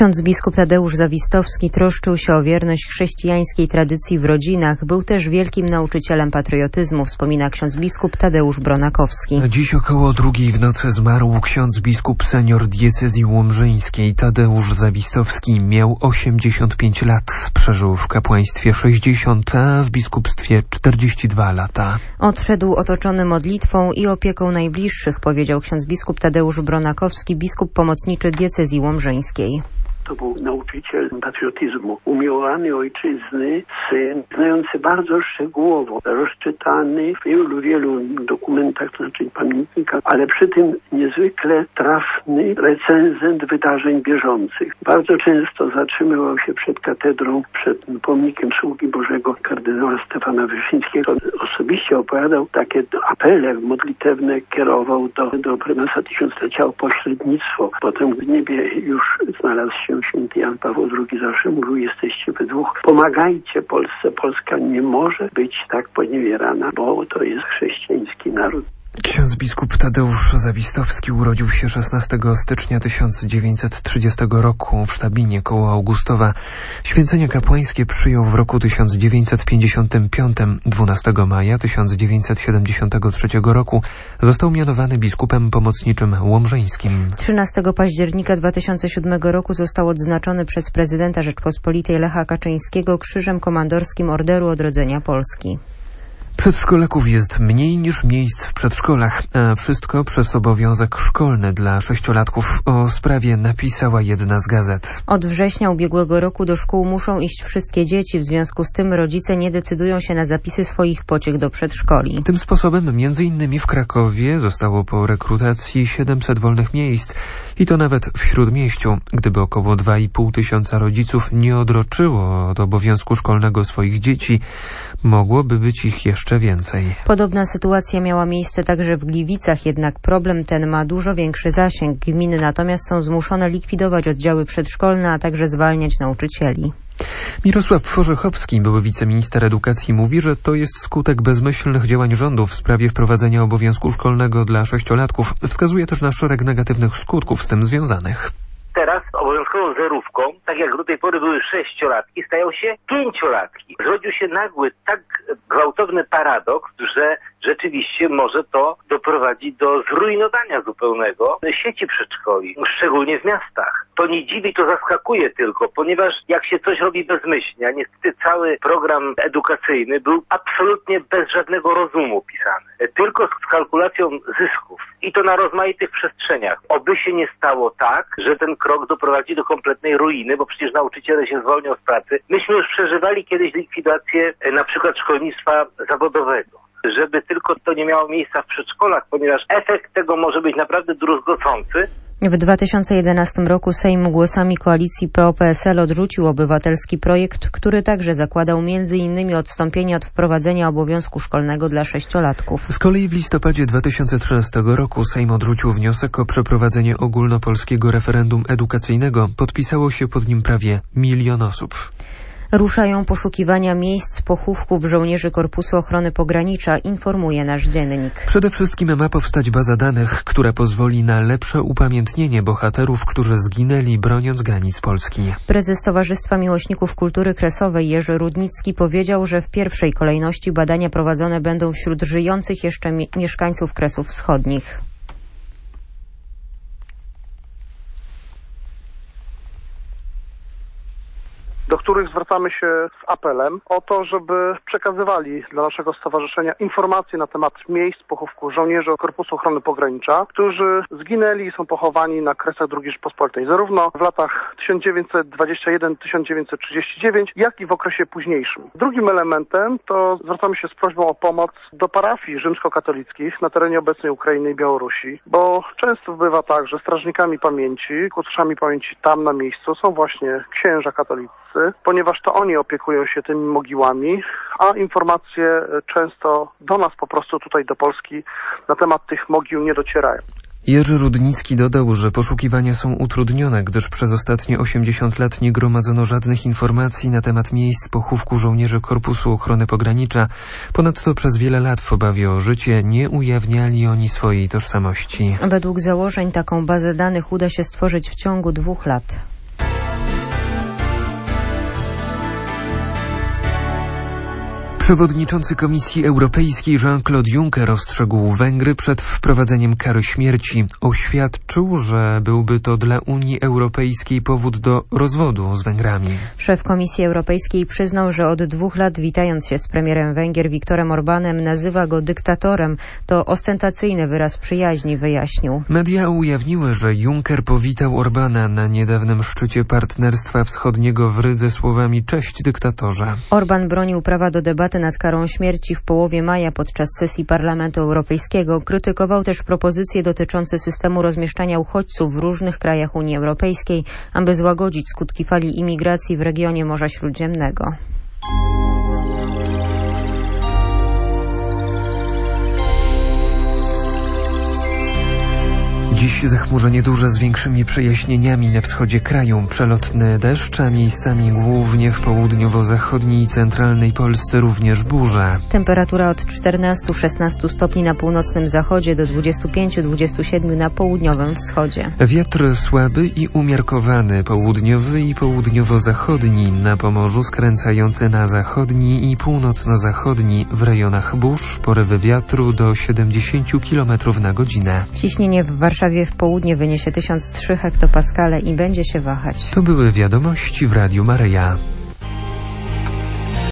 Ksiądz biskup Tadeusz Zawistowski troszczył się o wierność chrześcijańskiej tradycji w rodzinach. Był też wielkim nauczycielem patriotyzmu, wspomina ksiądz biskup Tadeusz Bronakowski. Dziś około 2:00 w nocy zmarł ksiądz biskup senior diecezji łomżyńskiej Tadeusz Zawistowski. Miał 85 lat. Przeżył w kapłaństwie 60, a w biskupstwie 42 lata. Odszedł otoczony modlitwą i opieką najbliższych, powiedział ksiądz biskup Tadeusz Bronakowski, biskup pomocniczy diecezji łomżyńskiej. To był nauczyciel patriotyzmu, umiłowany ojczyzny, syn, znający bardzo szczegółowo, rozczytany w wielu dokumentach, to znaczy pamiętnikach, ale przy tym niezwykle trafny recenzent wydarzeń bieżących. Bardzo często zatrzymywał się przed katedrą, przed pomnikiem sługi Bożego kardynała Stefana Wyszyńskiego. Osobiście opowiadał takie apele modlitewne, kierował do prymasa tysiąclecia o pośrednictwo. Potem w niebie już znalazł się święty Jan Paweł II, zawsze mówił: jesteście we dwóch, pomagajcie Polsce. Polska nie może być tak poniewierana, bo to jest chrześcijański naród. Ksiądz biskup Tadeusz Zawistowski urodził się 16 stycznia 1930 roku w Sztabinie koło Augustowa. Święcenia kapłańskie przyjął w roku 1955. 12 maja 1973 roku został mianowany biskupem pomocniczym łomżyńskim. 13 października 2007 roku został odznaczony przez prezydenta Rzeczpospolitej Lecha Kaczyńskiego Krzyżem Komandorskim Orderu Odrodzenia Polski. Przedszkolaków jest mniej niż miejsc w przedszkolach, a wszystko przez obowiązek szkolny dla 6-latków. O sprawie napisała jedna z gazet. Od września ubiegłego roku do szkół muszą iść wszystkie dzieci, w związku z tym rodzice nie decydują się na zapisy swoich pociech do przedszkoli. Tym sposobem m.in. w Krakowie zostało po rekrutacji 700 wolnych miejsc i to nawet w Śródmieściu. Gdyby około 2,5 tysiąca rodziców nie odroczyło od obowiązku szkolnego swoich dzieci, mogłoby być ich jeszcze więcej. Podobna sytuacja miała miejsce także w Gliwicach, jednak problem ten ma dużo większy zasięg. Gminy natomiast są zmuszone likwidować oddziały przedszkolne, a także zwalniać nauczycieli. Mirosław Orzechowski, były wiceminister edukacji, mówi, że to jest skutek bezmyślnych działań rządu w sprawie wprowadzenia obowiązku szkolnego dla 6-latków. Wskazuje też na szereg negatywnych skutków z tym związanych. Teraz obowiązkową zerówką, tak jak do tej pory były 6-latki, stają się 5-latki. Zrodził się nagły, tak gwałtowny paradoks, że rzeczywiście może to doprowadzić do zrujnowania zupełnego sieci przedszkoli, szczególnie w miastach. To nie dziwi, to zaskakuje tylko, ponieważ jak się coś robi bezmyślnie, a niestety cały program edukacyjny był absolutnie bez żadnego rozumu pisany. Tylko z kalkulacją zysków. I to na rozmaitych przestrzeniach. Oby się nie stało tak, że ten krok doprowadzi do kompletnej ruiny, bo przecież nauczyciele się zwolnią z pracy. Myśmy już przeżywali kiedyś likwidację na przykład szkolnictwa zawodowego. Żeby tylko to nie miało miejsca w przedszkolach, ponieważ efekt tego może być naprawdę druzgocący. W 2011 roku Sejm głosami koalicji PO-PSL odrzucił obywatelski projekt, który także zakładał m.in. odstąpienie od wprowadzenia obowiązku szkolnego dla 6-latków. Z kolei w listopadzie 2013 roku Sejm odrzucił wniosek o przeprowadzenie ogólnopolskiego referendum edukacyjnego. Podpisało się pod nim prawie 1 000 000 osób. Ruszają poszukiwania miejsc pochówków żołnierzy Korpusu Ochrony Pogranicza, informuje nasz dziennik. Przede wszystkim ma powstać baza danych, która pozwoli na lepsze upamiętnienie bohaterów, którzy zginęli broniąc granic Polski. Prezes Towarzystwa Miłośników Kultury Kresowej Jerzy Rudnicki powiedział, że w pierwszej kolejności badania prowadzone będą wśród żyjących jeszcze mieszkańców Kresów Wschodnich. Do których zwracamy się z apelem o to, żeby przekazywali dla naszego stowarzyszenia informacje na temat miejsc pochówku żołnierzy Korpusu Ochrony Pogranicza, którzy zginęli i są pochowani na Kresach II Rzeczypospolitej, zarówno w latach 1921-1939, jak i w okresie późniejszym. Drugim elementem to zwracamy się z prośbą o pomoc do parafii rzymskokatolickich na terenie obecnej Ukrainy i Białorusi, bo często bywa tak, że strażnikami pamięci, kucarzami pamięci tam na miejscu są właśnie księża katolicy, ponieważ to oni opiekują się tymi mogiłami, a informacje często do nas po prostu tutaj do Polski na temat tych mogił nie docierają. Jerzy Rudnicki dodał, że poszukiwania są utrudnione, gdyż przez ostatnie 80 lat nie gromadzono żadnych informacji na temat miejsc pochówku żołnierzy Korpusu Ochrony Pogranicza. Ponadto przez wiele lat w obawie o życie nie ujawniali oni swojej tożsamości. Według założeń taką bazę danych uda się stworzyć w ciągu 2 lat. Przewodniczący Komisji Europejskiej Jean-Claude Juncker ostrzegł Węgry przed wprowadzeniem kary śmierci. Oświadczył, że byłby to dla Unii Europejskiej powód do rozwodu z Węgrami. Szef Komisji Europejskiej przyznał, że od 2 lat, witając się z premierem Węgier Viktorem Orbánem, nazywa go dyktatorem. To ostentacyjny wyraz przyjaźni, wyjaśnił. Media ujawniły, że Juncker powitał Orbána na niedawnym szczycie Partnerstwa Wschodniego w Rydze słowami „Cześć dyktatorze”. Orbán bronił prawa do debaty nad karą śmierci w połowie maja podczas sesji Parlamentu Europejskiego. Krytykował też propozycje dotyczące systemu rozmieszczania uchodźców w różnych krajach Unii Europejskiej, aby złagodzić skutki fali imigracji w regionie Morza Śródziemnego. Dziś zachmurzenie duże z większymi przejaśnieniami na wschodzie kraju. Przelotny deszcz, a miejscami głównie w południowo-zachodniej i centralnej Polsce również burze. Temperatura od 14-16 stopni na północnym zachodzie do 25-27 na południowym wschodzie. Wiatr słaby i umiarkowany, południowy i południowo-zachodni, na Pomorzu skręcający na zachodni i północno-zachodni, w rejonach burz porywy wiatru do 70 km na godzinę. Ciśnienie w Warszawie w południe wyniesie 1003 hektopaskale i będzie się wahać. To były wiadomości w Radiu Maryja.